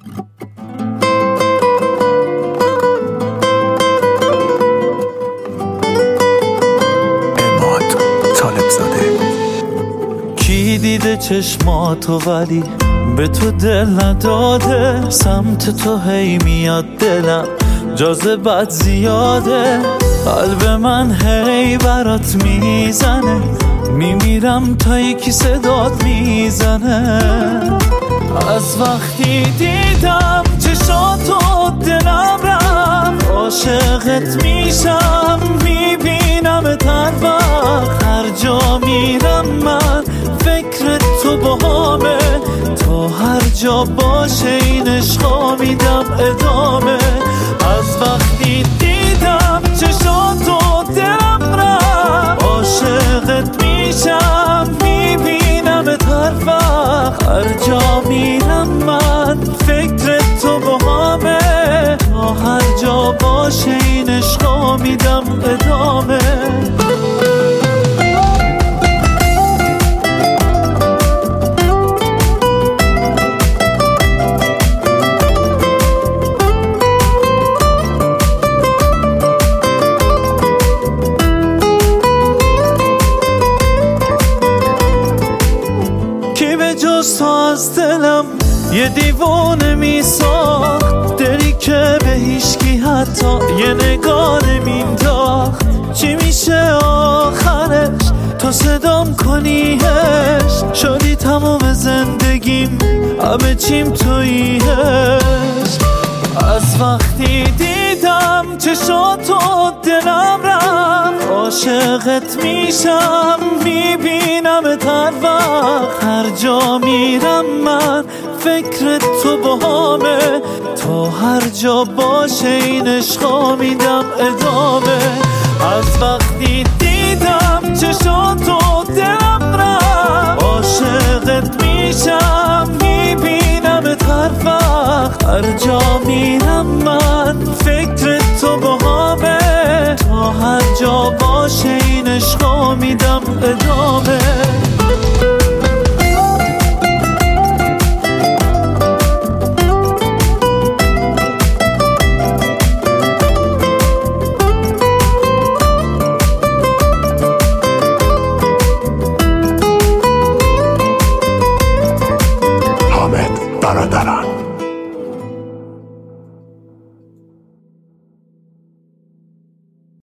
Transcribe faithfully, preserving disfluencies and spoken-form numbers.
کی دیده چشماتو ولی به تو دل نداده، سمت تو هی میاد دلم جاذبت زیاده، قلب من هی برات میزنه، میمیرم تا یکی صدات میزنه. از وقتی دیدم چشاتو دلم رفت، عاشقت میشم میبینمت هر وقت، هر جا میرم من فکر تو باهامه، تا هر جا باشه این عشقا میدم ادامه. از وقتی دیدم چشاتو دلم رفت، عاشقت میشم میبینمت هر وقت، هر جا میرم من فکر تو باهامه، تا هر جا باشه این عشقا میدم ادامه. جز تو از دلم یه دیوونه میساخت، دلی که به هیچکی حتی یه نگاه نمینداخت. چی میشه آخرش تو صدام کنیش، شدی تمام زندگیم همه چیم توییش. از وقتی دیدم چشاتو دلم رفت، عاشقت میشم میبینمت هر وقت، هر جا میرم من فکر تو باهامه، تا هر جا باشه این عشقا میدم ادامه. از وقتی دیدم چشاتو دلم رفت، عاشقت میشم میبینمت هر وقت، هر جا میرم من فکر تو باهامه، تا هر جا باشه این عشقا میدم